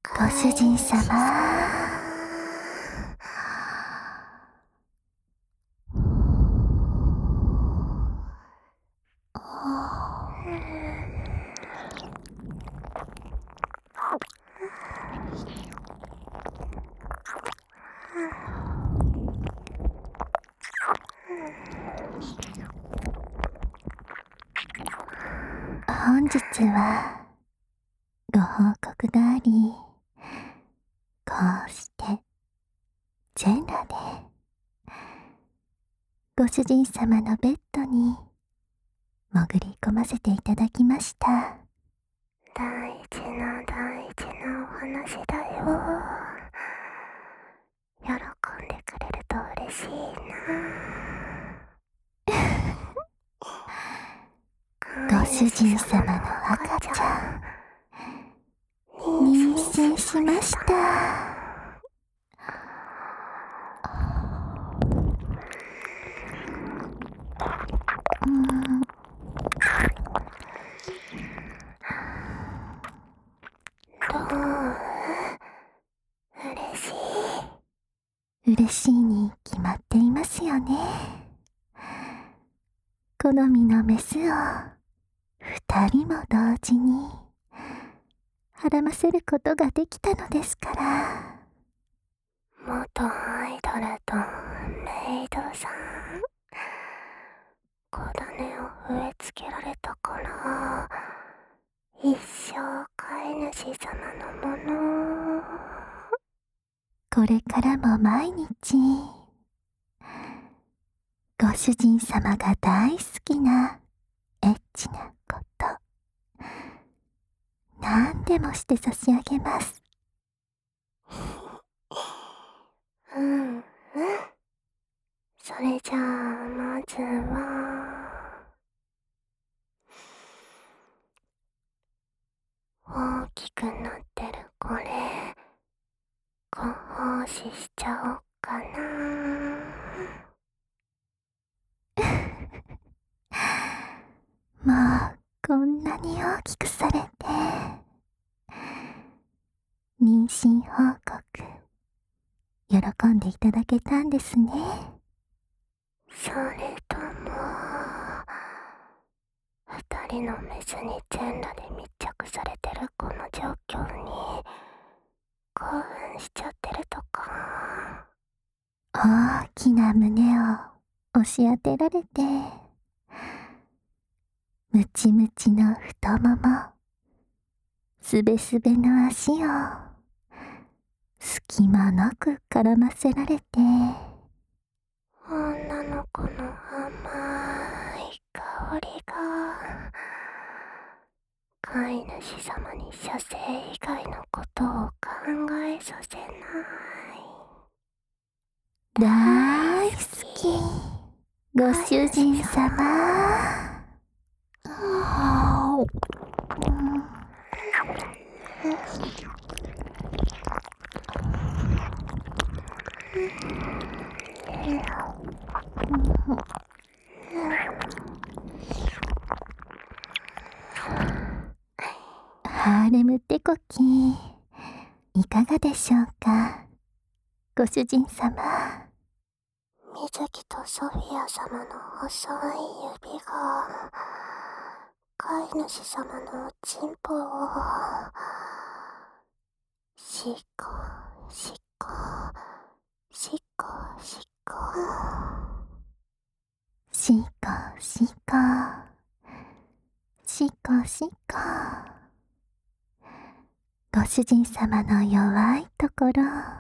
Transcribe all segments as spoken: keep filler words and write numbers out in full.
ご主人様。本日はご報告があり、こうして全裸でご主人様のベッドに潜り込ませていただきました。大事な大事なお話だよ。喜んでくれると嬉しいな。ご主人様の赤ちゃん、妊娠しました。うん、どう？嬉しい。嬉しいに決まっていますよね。好みのメスを二人も同時にはらませることができたのですから。元アイドルとメイドさん、子種を植え付けられたから一生飼い主様のもの。これからも毎日ご主人様が大好きなエッチなこと何でもして差し上げます。うんうん。それじゃあまずは大きくなってるこれご奉仕しちゃおっかな。もうこんなに大きくされて妊娠報告喜んでいただけたんですね。それとも二人のメスに全裸で密着されてるこの状況に興奮しちゃってるとか。大きな胸を押し当てられてムチムチの太もも、すべすべの足を隙間なく絡ませられて、女の子の甘い香りが飼い主様に射精以外のことを考えさせない。大好きご主人様。ハーレム手こきいかがでしょうか、ご主人様。水木とソフィア様の細い指が飼い主様のチンポをしっこしっこしっこしっこしっこしっこしっこしっこ。ご主人様の弱いところ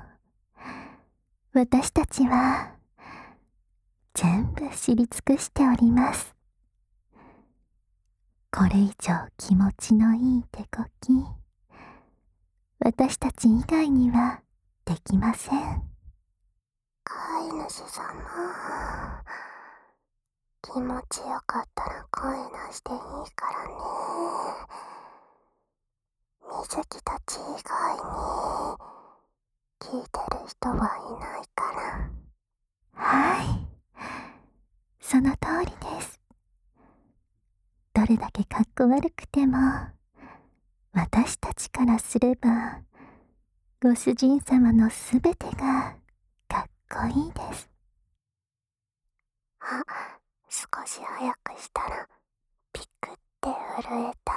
私たちは全部知り尽くしております。これ以上気持ちのいい手こき私たち以外にはできません。飼い主様、気持ちよかったら声出していいからね。水木たち以外に聞いてる人はいないから。はい、その通りです。どれだけかっこ悪くても私たちからすればご主人様のすべてがかっこいいです。あ、少し早くしたらピクって震えた。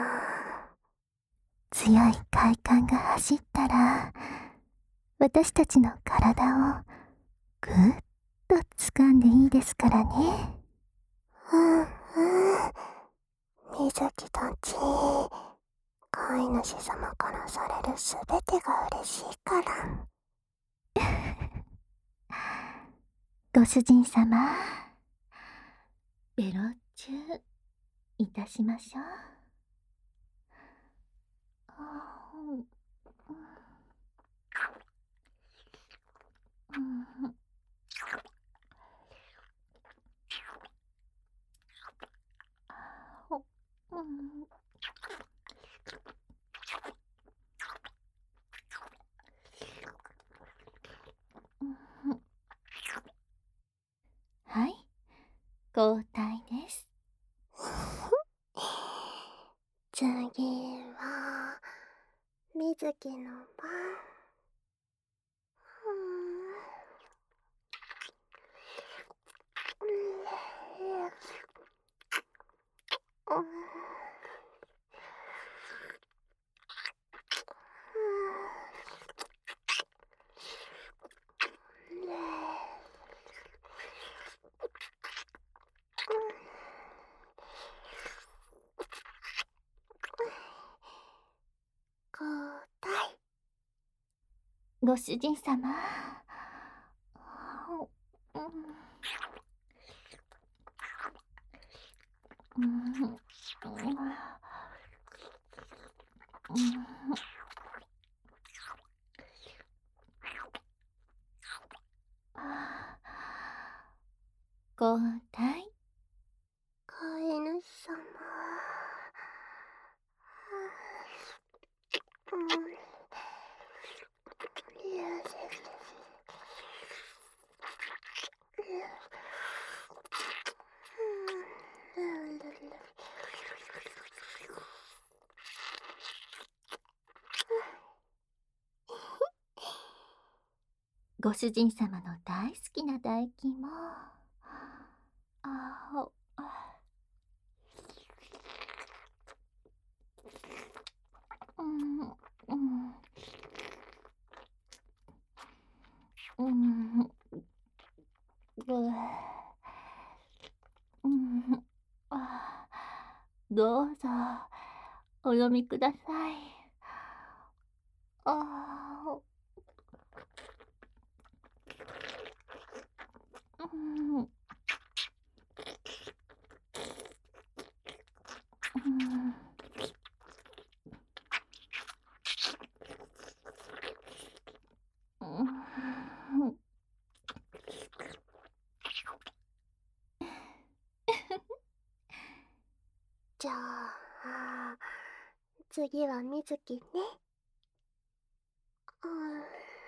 強い快感が走ったら、私たちの体をぐーっと掴んでいいですからね。うんうん。みずきたち、飼い主様からされるすべてが嬉しいから。ご主人様、ベロチューいたしましょう。はい、交代です。次はみずきの番。交代。ご主人様。交代。飼い主様。ご主人様の大好きな唾液も、ああ、うん、うん、うん、ううん、あ、どうぞ、お読みください。ああ、うん、うん、うん。じゃあ、次はみずきね。うん。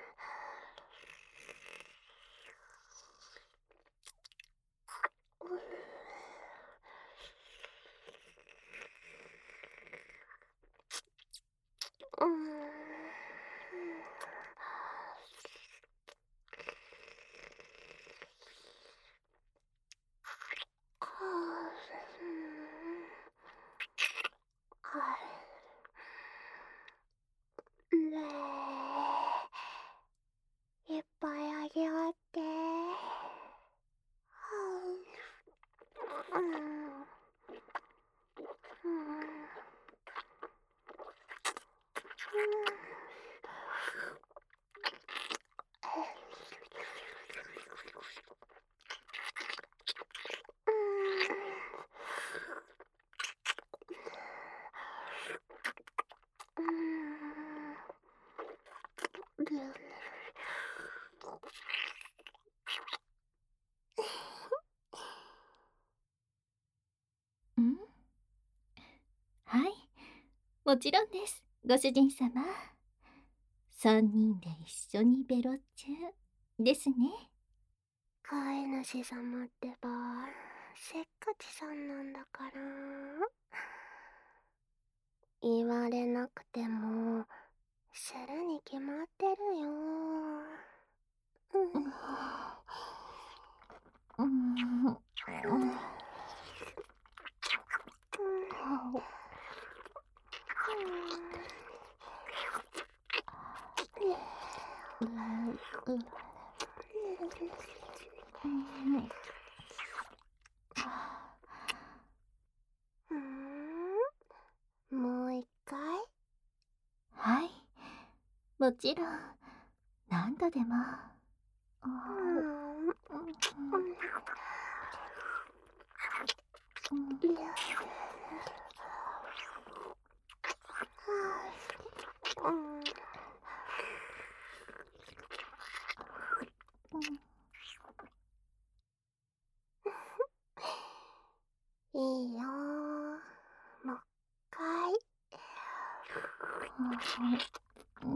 うん。いっぱいあげあって。うん。うん。うん。はい、もちろんです、ご主人様。三人で一緒にベロチューですね。飼い主様ってば、せっかちさんなんだから。言われなくてもするに決まってるよ。うん。うん。うん。もう一回？はい、もちろん何度でも。うん。いいよ。もう一回。うん。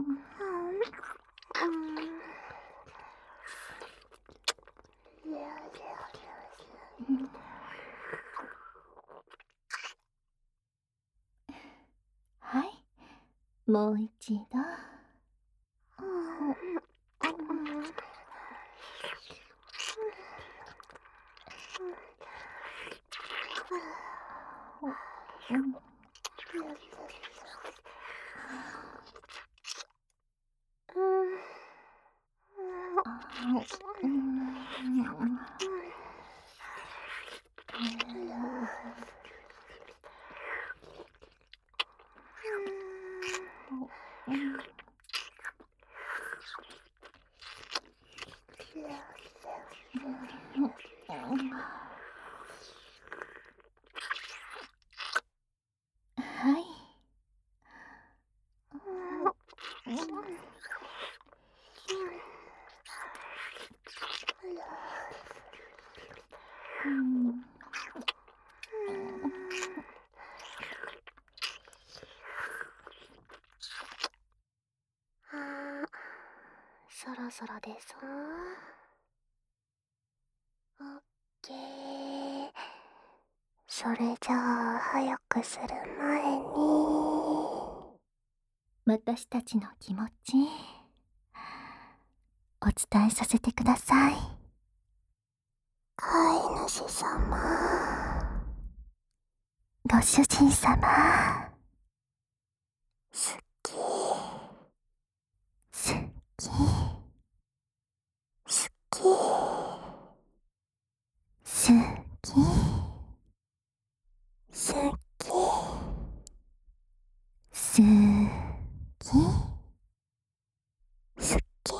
はい、もう一度。はい。うん。あ、そろそろです。オッケー。それじゃあ早くする前に、私たちの気持ちお伝えさせてください。飼い主様、ご主人様、好き、好き、好き、好き、好き、好き、好き、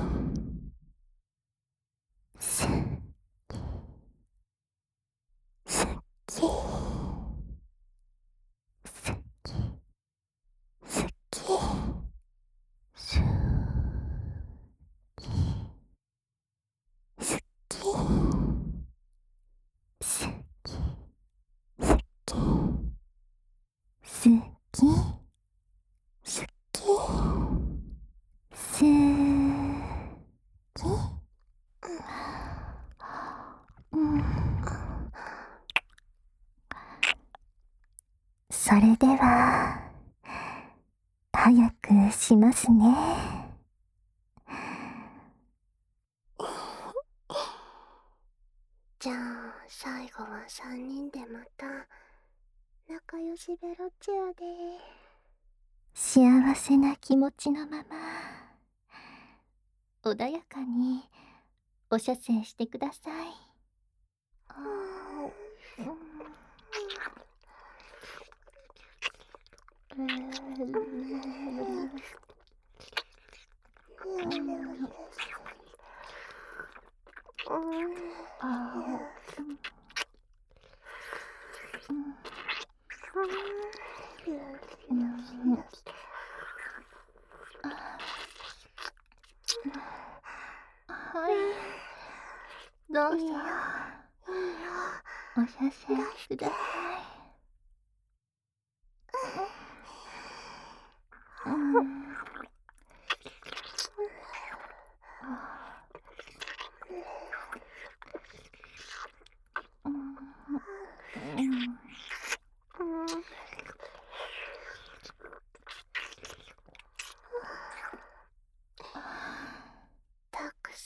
好き、好き、好き、すき、すき、すき、すき、すき、すき、すき、うん。それでは早くしますね。じゃあ最後はさんにんでまた仲良しベロチュアで幸せな気持ちのまま穏やかにお射精してください。あー、うん、はい、どうぞお射精ください。うん。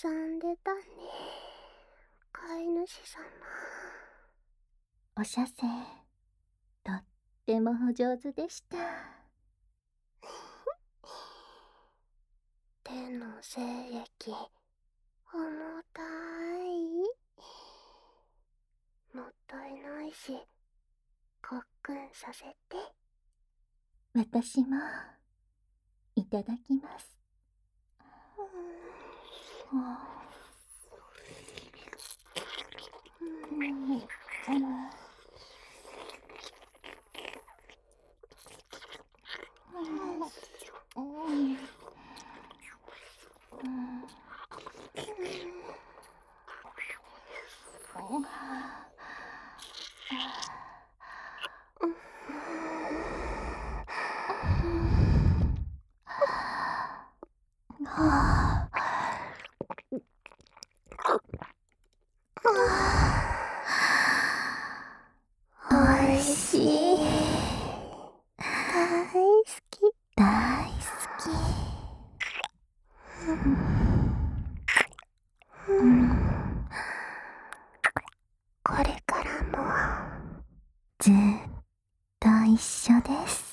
遊んでたね、飼い主様。お写生、とってもお上手でした。手の精液、重たい。もったいないし、ごっくんさせて。私も、いただきます。うんうんうんおいしい。大好き。大好き。うん、これからもずっと一緒です。